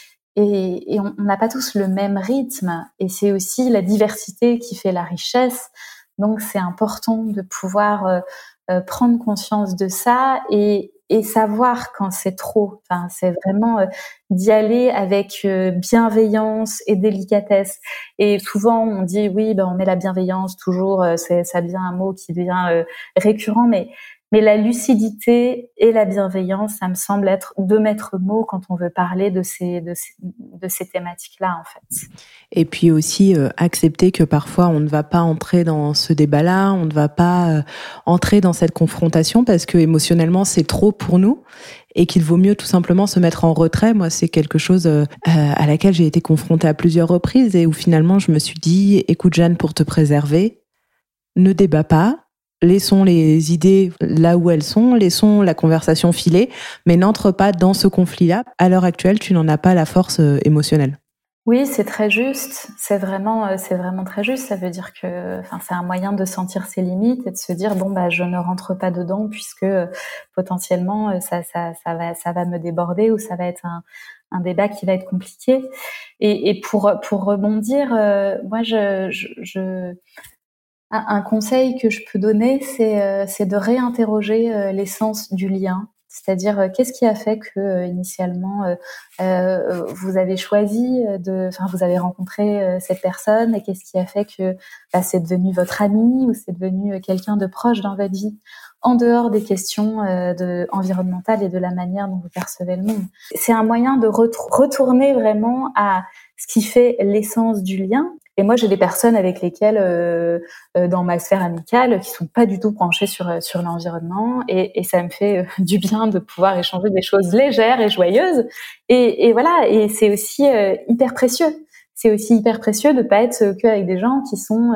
on n'a pas tous le même rythme. Et c'est aussi la diversité qui fait la richesse. Donc, c'est important de pouvoir prendre conscience de ça et savoir quand c'est trop. Enfin, c'est vraiment d'y aller avec bienveillance et délicatesse. Et souvent, on dit oui, on met la bienveillance toujours, ça devient un mot qui devient récurrent, mais la lucidité et la bienveillance, ça me semble être deux maîtres mots quand on veut parler de de ces thématiques-là, en fait. Et puis aussi accepter que parfois on ne va pas entrer dans ce débat-là, on ne va pas entrer dans cette confrontation parce que émotionnellement c'est trop pour nous et qu'il vaut mieux tout simplement se mettre en retrait. Moi, c'est quelque chose à laquelle j'ai été confrontée à plusieurs reprises et où finalement je me suis dit, écoute Jeanne, pour te préserver, ne débat pas, laissons les idées là où elles sont, laissons la conversation filer, mais n'entre pas dans ce conflit-là. À l'heure actuelle, tu n'en as pas la force émotionnelle. Oui, c'est très juste. C'est vraiment très juste. Ça veut dire que, enfin, c'est un moyen de sentir ses limites et de se dire bon je ne rentre pas dedans puisque potentiellement ça va me déborder ou ça va être un débat qui va être compliqué. Et pour rebondir, moi un conseil que je peux donner, c'est de réinterroger l'essence du lien. C'est-à-dire, qu'est-ce qui a fait que initialement vous avez choisi vous avez rencontré cette personne, et qu'est-ce qui a fait que c'est devenu votre ami ou c'est devenu quelqu'un de proche dans votre vie, en dehors des questions environnementales et de la manière dont vous percevez le monde. C'est un moyen de retourner vraiment à ce qui fait l'essence du lien. Et moi, j'ai des personnes avec lesquelles, dans ma sphère amicale, qui sont pas du tout penchées sur l'environnement, et ça me fait du bien de pouvoir échanger des choses légères et joyeuses. Et voilà. Et c'est aussi hyper précieux. C'est aussi hyper précieux de pas être que avec des gens qui sont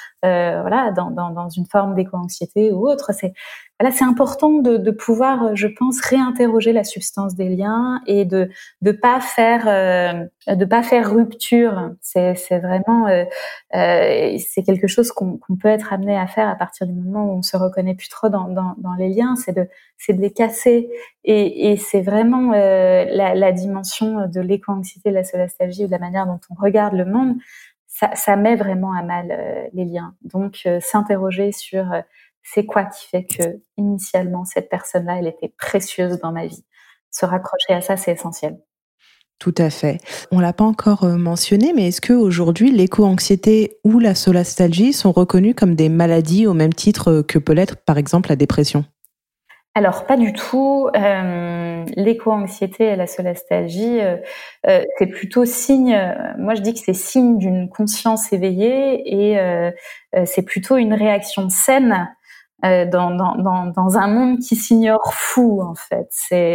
dans une forme d'éco-anxiété ou autre. C'est important de pouvoir, je pense, réinterroger la substance des liens et de pas faire rupture. C'est vraiment c'est quelque chose qu'on peut être amené à faire à partir du moment où on se reconnaît plus trop dans les liens. C'est de les casser, et c'est vraiment la dimension de l'éco-anxiété, de la solastalgie, ou de la manière dont on regarde le monde. Ça met vraiment à mal les liens. Donc s'interroger sur c'est quoi qui fait que initialement cette personne-là, elle était précieuse dans ma vie. Se raccrocher à ça, c'est essentiel. Tout à fait. On l'a pas encore mentionné, mais est-ce que aujourd'hui l'éco-anxiété ou la solastalgie sont reconnues comme des maladies au même titre que peut l'être par exemple la dépression? Alors pas du tout. L'éco-anxiété et la solastalgie, c'est plutôt signe. Moi, je dis que c'est signe d'une conscience éveillée, et c'est plutôt une réaction saine dans un monde qui s'ignore fou, en fait.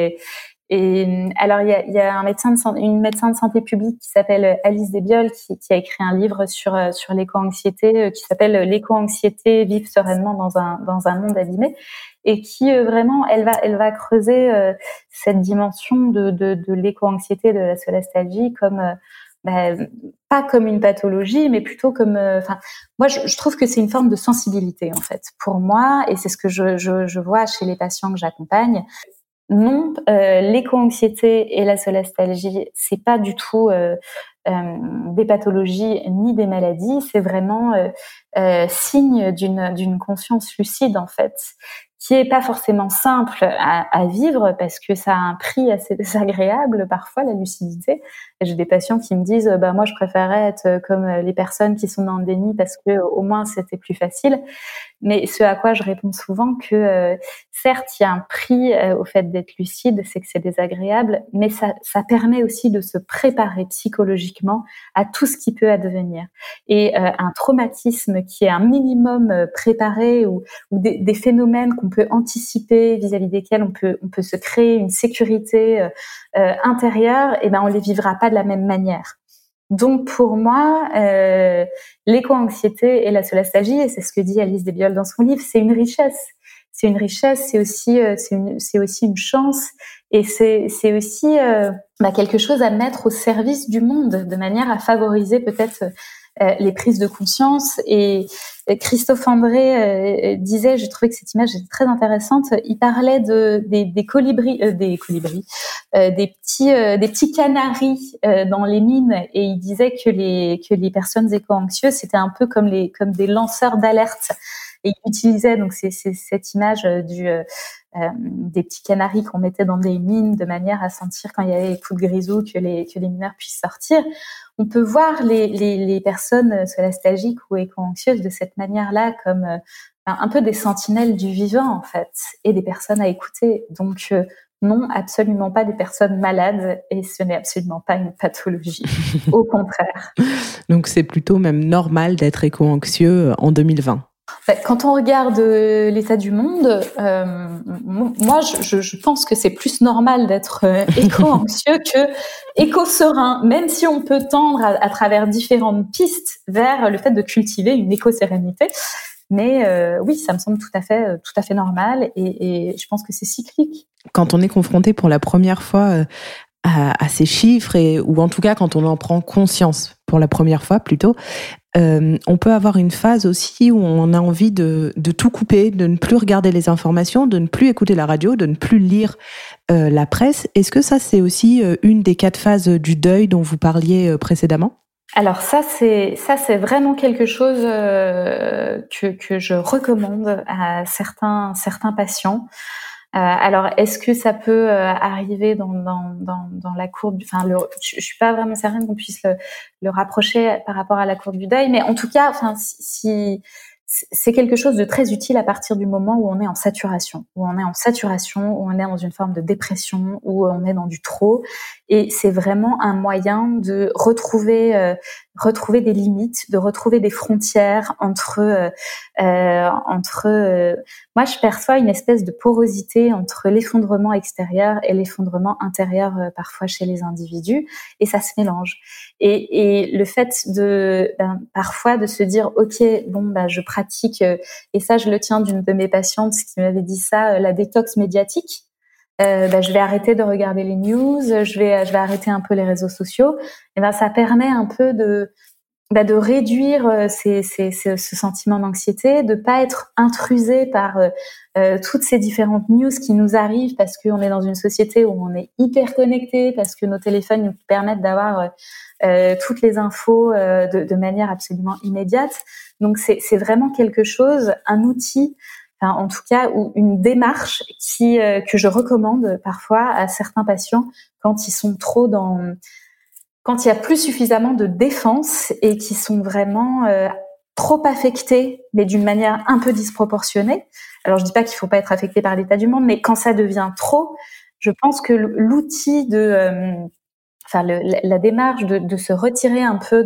Alors il y a une médecin de santé publique qui s'appelle Alice Desbioles qui a écrit un livre sur l'éco-anxiété qui s'appelle L'éco-anxiété, vivre sereinement dans un monde abîmé, et qui vraiment elle va creuser cette dimension de l'éco-anxiété, de la solastalgie, comme pas comme une pathologie, mais plutôt comme moi je trouve que c'est une forme de sensibilité, en fait, pour moi, et c'est ce que je vois chez les patients que j'accompagne. Non, l'éco-anxiété et la solastalgie, c'est pas du tout des pathologies ni des maladies. C'est vraiment signe d'une conscience lucide, en fait, qui est pas forcément simple à vivre, parce que ça a un prix assez désagréable parfois, la lucidité. Et j'ai des patients qui me disent moi je préférais être comme les personnes qui sont dans le déni parce que au moins c'était plus facile. Mais ce à quoi je réponds souvent que certes, il y a un prix au fait d'être lucide, c'est que c'est désagréable, mais ça permet aussi de se préparer psychologiquement à tout ce qui peut advenir. Et un traumatisme qui est un minimum préparé, ou des phénomènes qu'on peut anticiper, vis-à-vis desquels on peut se créer une sécurité intérieure, et on les vivra pas de la même manière. Donc pour moi, l'éco-anxiété et la solastalgie, et c'est ce que dit Alice Desbioles dans son livre, c'est une richesse. C'est une richesse, c'est aussi une chance, et c'est aussi quelque chose à mettre au service du monde, de manière à favoriser peut-être les prises de conscience. Et Christophe André disait, j'ai trouvé que cette image était très intéressante, il parlait des colibris, des petits canaris dans les mines, et il disait que les personnes éco-anxieuses, c'était un peu comme des lanceurs d'alerte. Et il utilisait donc cette image des petits canaris qu'on mettait dans des mines, de manière à sentir quand il y avait les coups de grisou que les mineurs puissent sortir. On peut voir les personnes solastalgiques ou éco-anxieuses de cette manière-là, comme un peu des sentinelles du vivant, en fait, et des personnes à écouter. Donc non, absolument pas des personnes malades et ce n'est absolument pas une pathologie. Au contraire. Donc c'est plutôt même normal d'être éco-anxieux en 2020. Quand on regarde l'état du monde, moi je pense que c'est plus normal d'être éco-anxieux que éco-serein, même si on peut tendre à travers différentes pistes vers le fait de cultiver une éco-sérénité. Mais oui, ça me semble tout à fait normal et je pense que c'est cyclique. Quand on est confronté pour la première fois à ces chiffres, ou en tout cas quand on en prend conscience pour la première fois plutôt, on peut avoir une phase aussi où on a envie de tout couper, de ne plus regarder les informations, de ne plus écouter la radio, de ne plus lire la presse. Est-ce que ça, c'est aussi une des 4 phases du deuil dont vous parliez précédemment ? Alors ça c'est vraiment quelque chose que je recommande à certains patients. Alors est-ce que ça peut arriver dans la courbe je suis pas vraiment certaine qu'on puisse le rapprocher par rapport à la courbe du deuil, mais en tout cas si c'est quelque chose de très utile à partir du moment où on est en saturation, où on est dans une forme de dépression, où on est dans du trop. Et c'est vraiment un moyen de retrouver des limites, de retrouver des frontières entre moi je perçois une espèce de porosité entre l'effondrement extérieur et l'effondrement intérieur parfois chez les individus, et ça se mélange. Et le fait parfois de se dire ok, je pratique, et ça je le tiens d'une de mes patientes qui m'avait dit ça, la détox médiatique. Je vais arrêter de regarder les news, je vais arrêter un peu les réseaux sociaux. Et ça permet un peu de réduire ce sentiment d'anxiété, de pas être intrusé par toutes ces différentes news qui nous arrivent, parce qu'on est dans une société où on est hyper connecté, parce que nos téléphones nous permettent d'avoir toutes les infos de manière absolument immédiate. Donc c'est vraiment quelque chose, un outil, en tout cas, ou une démarche que je recommande parfois à certains patients quand ils sont quand il y a plus suffisamment de défense et qui sont vraiment trop affectés, mais d'une manière un peu disproportionnée. Alors je dis pas qu'il faut pas être affecté par l'état du monde, mais quand ça devient trop, je pense que l'outil la démarche de se retirer un peu,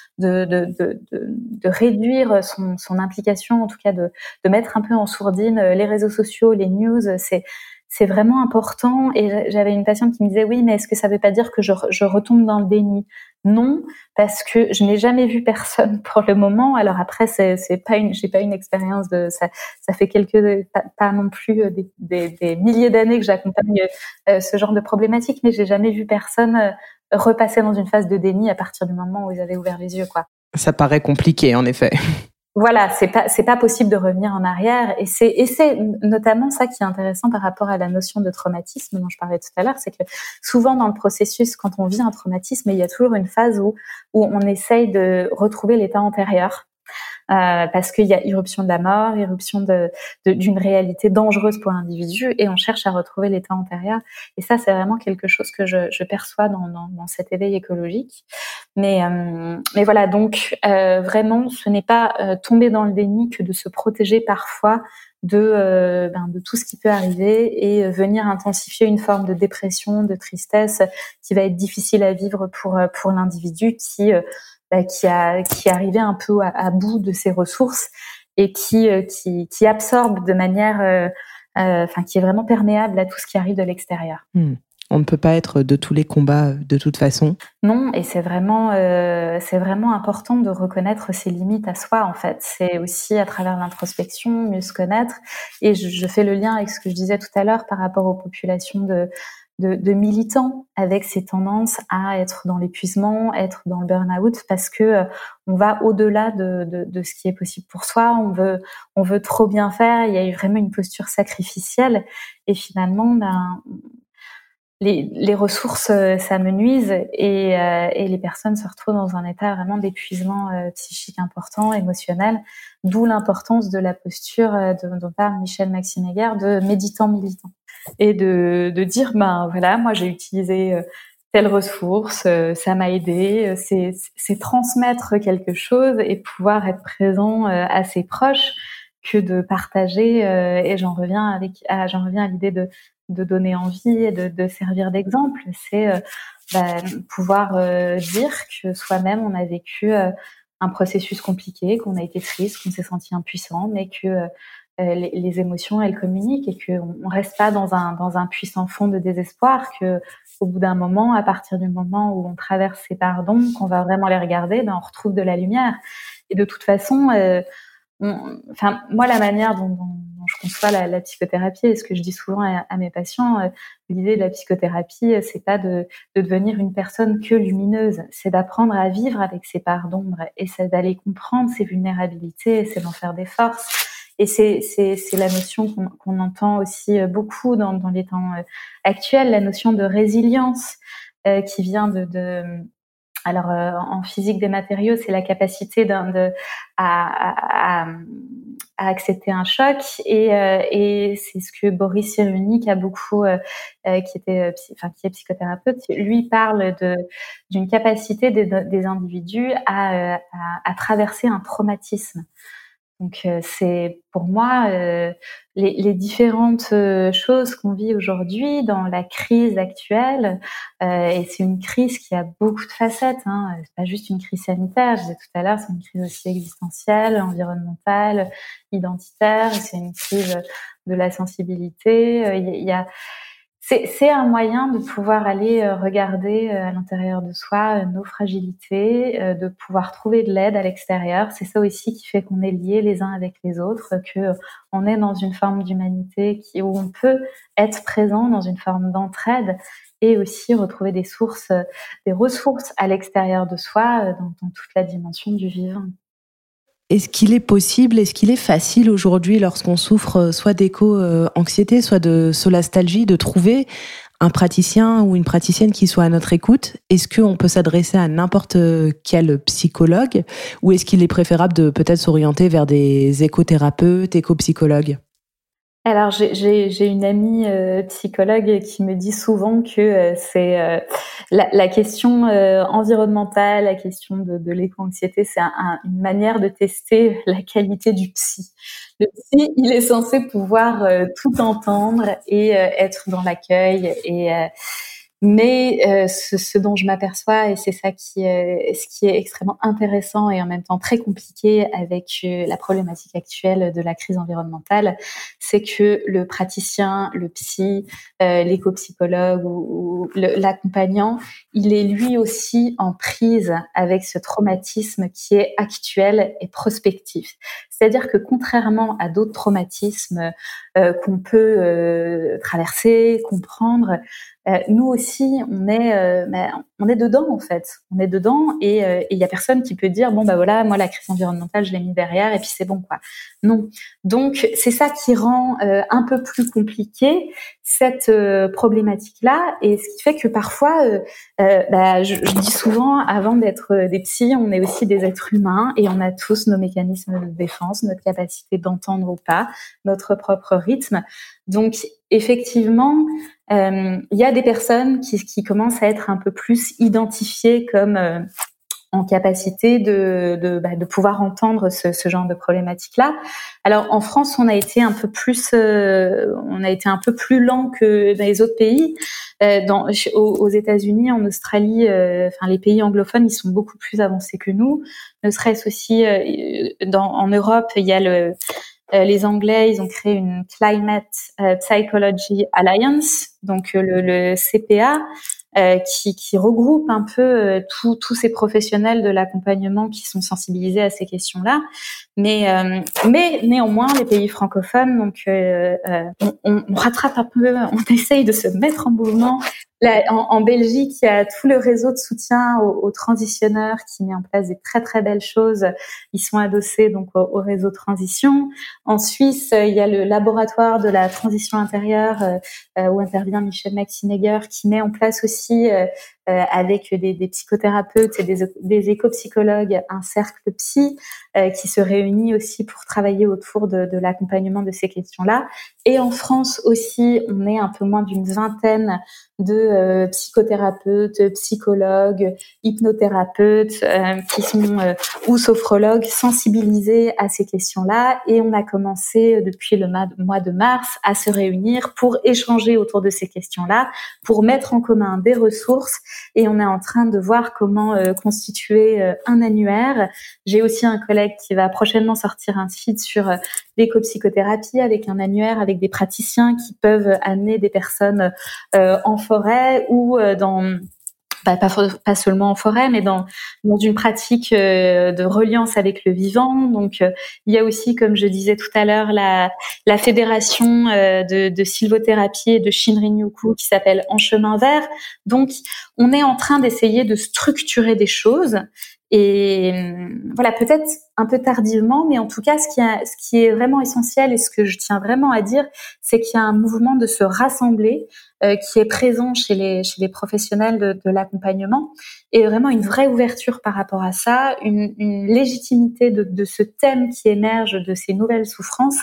de réduire son implication, en tout cas de mettre un peu en sourdine les réseaux sociaux, les news, c'est vraiment important. Et j'avais une patiente qui me disait oui, mais est-ce que ça veut pas dire que je retombe dans le déni ? Non, parce que je n'ai jamais vu personne pour le moment. Alors après, j'ai pas une expérience de ça. Ça fait pas non plus des milliers d'années que j'accompagne ce genre de problématique, mais j'ai jamais vu personne repasser dans une phase de déni à partir du moment où ils avaient ouvert les yeux, quoi. Ça paraît compliqué, en effet. Voilà, c'est pas possible de revenir en arrière, et c'est notamment ça qui est intéressant par rapport à la notion de traumatisme dont je parlais tout à l'heure, c'est que souvent dans le processus, quand on vit un traumatisme, il y a toujours une phase où on essaye de retrouver l'état antérieur. Parce qu'il y a irruption de la mort, irruption d'une réalité dangereuse pour l'individu, et on cherche à retrouver l'état antérieur. Et ça, c'est vraiment quelque chose que je perçois dans cet éveil écologique. Mais voilà, donc vraiment, ce n'est pas tomber dans le déni que de se protéger parfois de tout ce qui peut arriver, et venir intensifier une forme de dépression, de tristesse qui va être difficile à vivre pour l'individu qui est arrivé un peu à bout de ses ressources, et qui absorbe de manière qui est vraiment perméable à tout ce qui arrive de l'extérieur. On ne peut pas être de tous les combats de toute façon. Non, et c'est vraiment important de reconnaître ses limites à soi, en fait. C'est aussi à travers l'introspection, mieux se connaître. Et je fais le lien avec ce que je disais tout à l'heure par rapport aux populations de militants, avec ces tendances à être dans l'épuisement, être dans le burn-out, parce que on va au-delà de ce qui est possible pour soi. On veut trop bien faire. Il y a eu vraiment une posture sacrificielle, et finalement, les ressources s'amenuisent, et les personnes se retrouvent dans un état vraiment d'épuisement psychique important, émotionnel, d'où l'importance de la posture dont parle Michel Maxime-Heger, de méditant militant, et de dire voilà, moi j'ai utilisé telle ressource, ça m'a aidé. C'est transmettre quelque chose et pouvoir être présent à ses proches, que de partager, et j'en reviens à l'idée de donner envie et de servir d'exemple. C'est pouvoir dire que soi-même on a vécu un processus compliqué, qu'on a été triste, qu'on s'est senti impuissant, mais que les émotions elles communiquent et qu'on reste pas dans un puissant fond de désespoir, que au bout d'un moment, à partir du moment où on traverse ces pardons, qu'on va vraiment les regarder, on retrouve de la lumière. Et de toute façon, moi, la manière dont je conçois la psychothérapie, et ce que je dis souvent à mes patients, l'idée de la psychothérapie, c'est pas de devenir une personne que lumineuse, c'est d'apprendre à vivre avec ses parts d'ombre, et c'est d'aller comprendre ses vulnérabilités, et c'est d'en faire des forces. Et c'est la notion qu'on entend aussi beaucoup dans les temps actuels, la notion de résilience qui vient alors, en physique des matériaux, c'est la capacité à accepter un choc, et c'est ce que Boris Cyrulnik a beaucoup, qui est psychothérapeute, lui parle d'une capacité des individus à traverser un traumatisme. Donc c'est pour moi les différentes choses qu'on vit aujourd'hui dans la crise actuelle, et c'est une crise qui a beaucoup de facettes, hein. C'est pas juste une crise sanitaire, je disais tout à l'heure, c'est une crise aussi existentielle, environnementale, identitaire, c'est une crise de la sensibilité. Il y a c'est un moyen de pouvoir aller regarder à l'intérieur de soi nos fragilités, de pouvoir trouver de l'aide à l'extérieur. C'est ça aussi qui fait qu'on est liés les uns avec les autres, que on est dans une forme d'humanité où on peut être présent dans une forme d'entraide, et aussi retrouver des ressources à l'extérieur de soi, dans toute la dimension du vivant. Est-ce qu'il est possible, est-ce qu'il est facile aujourd'hui, lorsqu'on souffre soit d'éco-anxiété, soit de solastalgie, de trouver un praticien ou une praticienne qui soit à notre écoute? Est-ce qu'on peut s'adresser à n'importe quel psychologue, ou est-ce qu'il est préférable de peut-être s'orienter vers des écothérapeutes, éco-psychologues? Alors j'ai une amie psychologue qui me dit souvent que c'est la question environnementale, la question de l'éco-anxiété, c'est une manière de tester la qualité du psy. Le psy, il est censé pouvoir tout entendre et être dans l'accueil, mais ce dont je m'aperçois, et c'est ça ce qui est extrêmement intéressant et en même temps très compliqué avec la problématique actuelle de la crise environnementale, c'est que le praticien, le psy, l'éco-psychologue ou l'accompagnant, il est lui aussi en prise avec ce traumatisme qui est actuel et prospectif. C'est-à-dire que contrairement à d'autres traumatismes qu'on peut traverser, comprendre, nous aussi, on est dedans en fait. On est dedans, et il y a personne qui peut dire bon bah voilà, moi la crise environnementale je l'ai mis derrière et puis c'est bon quoi. Non. Donc c'est ça qui rend un peu plus compliqué cette problématique-là, et ce qui fait que parfois, je dis souvent, avant d'être des psys, on est aussi des êtres humains et on a tous nos mécanismes de défense, notre capacité d'entendre ou pas, notre propre rythme. Donc effectivement, il y a des personnes qui commencent à être un peu plus identifiées comme en capacité de pouvoir entendre ce genre de problématique-là. Alors en France, on a été un peu plus lent que dans les autres pays. Aux États-Unis, en Australie, les pays anglophones, ils sont beaucoup plus avancés que nous. Ne serait-ce aussi en Europe, il y a les Anglais, ils ont créé une Climate Psychology Alliance, donc le CPA, qui regroupe un peu tous ces professionnels de l'accompagnement qui sont sensibilisés à ces questions-là. Mais néanmoins, les pays francophones, donc on rattrape un peu, on essaye de se mettre en mouvement. Là, en Belgique, il y a tout le réseau de soutien aux transitionneurs qui met en place des très très belles choses. Ils sont adossés donc au réseau Transition. En Suisse, il y a le laboratoire de la transition intérieure où intervient Michel Maxinegger, qui met en place aussi avec des psychothérapeutes et des éco-psychologues, un cercle psy qui se réunit aussi pour travailler autour de l'accompagnement de ces questions-là. Et en France aussi, on est un peu moins d'une vingtaine de psychothérapeutes, psychologues, hypnothérapeutes qui sont ou sophrologues sensibilisés à ces questions-là. Et on a commencé depuis le mois de mars à se réunir pour échanger autour de ces questions-là, pour mettre en commun des ressources. Et on est en train de voir comment constituer un annuaire. J'ai aussi un collègue qui va prochainement sortir un site sur l'éco-psychothérapie avec un annuaire, avec des praticiens qui peuvent amener des personnes en forêt ou pas seulement en forêt, mais dans une pratique de reliance avec le vivant. Donc, il y a aussi, comme je disais tout à l'heure, la fédération de sylvothérapie et de Shinrin-yoku qui s'appelle En chemin vert. Donc, on est en train d'essayer de structurer des choses. Et voilà, peut-être un peu tardivement, mais en tout cas, ce qui est vraiment essentiel et ce que je tiens vraiment à dire, c'est qu'il y a un mouvement de se rassembler qui est présent chez les professionnels de l'accompagnement, et vraiment une vraie ouverture par rapport à ça, une légitimité de ce thème qui émerge de ces nouvelles souffrances.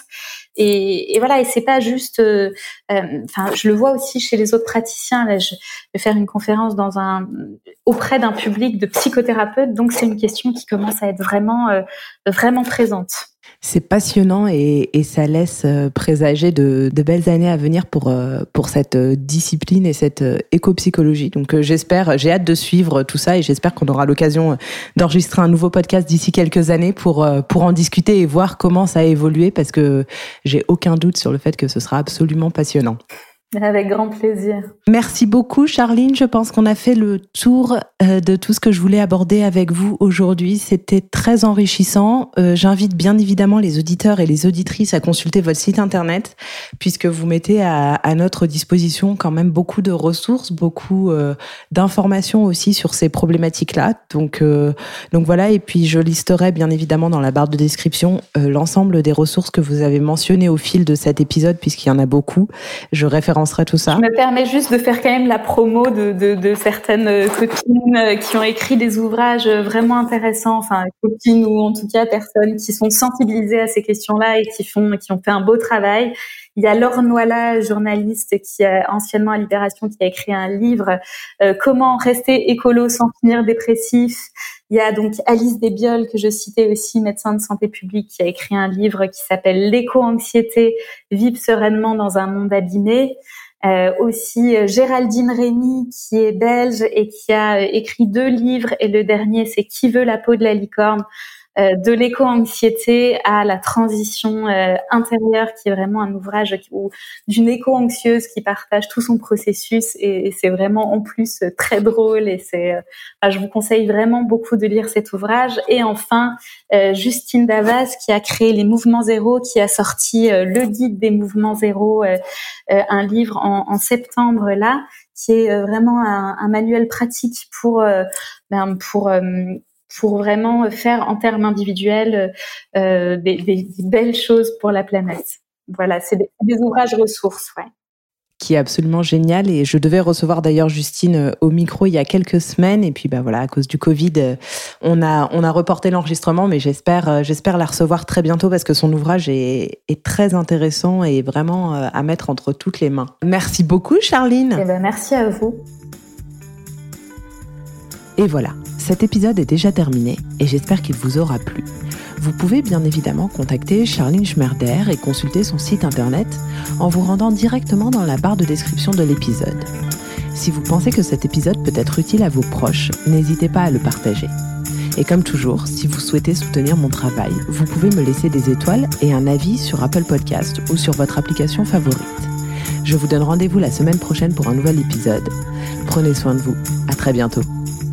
Et voilà, et c'est pas juste, je le vois aussi chez les autres praticiens. Là, je vais faire une conférence auprès d'un public de psychothérapeutes, donc c'est une question qui commence à être vraiment présente. C'est passionnant et ça laisse présager de belles années à venir pour cette discipline et cette éco-psychologie. Donc j'ai hâte de suivre tout ça et j'espère qu'on aura l'occasion d'enregistrer un nouveau podcast d'ici quelques années pour en discuter et voir comment ça a évolué, parce que j'ai aucun doute sur le fait que ce sera absolument passionnant. Avec grand plaisir. Merci beaucoup, Charline. Je pense qu'on a fait le tour de tout ce que je voulais aborder avec vous aujourd'hui. C'était très enrichissant. J'invite bien évidemment les auditeurs et les auditrices à consulter votre site internet, puisque vous mettez à notre disposition quand même beaucoup de ressources, beaucoup d'informations aussi sur ces problématiques-là. Donc voilà. Et puis je listerai bien évidemment dans la barre de description l'ensemble des ressources que vous avez mentionnées au fil de cet épisode, puisqu'il y en a beaucoup. Je référencerai tout ça. Je me permets juste de faire quand même la promo de certaines copines qui ont écrit des ouvrages vraiment intéressants, enfin copines ou en tout cas personnes qui sont sensibilisées à ces questions-là et qui ont fait un beau travail. Il y a Laure Noila, journaliste qui est anciennement à Libération, qui a écrit un livre Comment rester écolo sans finir dépressif. Il y a donc Alice Desbioles, que je citais aussi, médecin de santé publique, qui a écrit un livre qui s'appelle L'éco-anxiété, vivre sereinement dans un monde abîmé. Aussi Géraldine Rémy, qui est belge et qui a écrit 2 livres, et le dernier c'est Qui veut la peau de la licorne, de l'éco-anxiété à la transition intérieure, qui est vraiment un ouvrage d'une éco-anxieuse qui partage tout son processus, et c'est vraiment en plus très drôle, et je vous conseille vraiment beaucoup de lire cet ouvrage. Et enfin Justine Davas, qui a créé les Mouvements Zéro, qui a sorti le guide des Mouvements Zéro, un livre en septembre là, qui est vraiment un manuel pratique pour vraiment faire en termes individuels des belles choses pour la planète. Voilà, c'est des ouvrages ressources, ouais. Qui est absolument génial, et je devais recevoir d'ailleurs Justine au micro il y a quelques semaines, et puis voilà, à cause du Covid, on a reporté l'enregistrement, mais j'espère la recevoir très bientôt, parce que son ouvrage est très intéressant et vraiment à mettre entre toutes les mains. Merci beaucoup, Charline. Merci à vous. Et voilà, cet épisode est déjà terminé et j'espère qu'il vous aura plu. Vous pouvez bien évidemment contacter Charline Schmerder et consulter son site internet en vous rendant directement dans la barre de description de l'épisode. Si vous pensez que cet épisode peut être utile à vos proches, n'hésitez pas à le partager. Et comme toujours, si vous souhaitez soutenir mon travail, vous pouvez me laisser des étoiles et un avis sur Apple Podcast ou sur votre application favorite. Je vous donne rendez-vous la semaine prochaine pour un nouvel épisode. Prenez soin de vous. À très bientôt.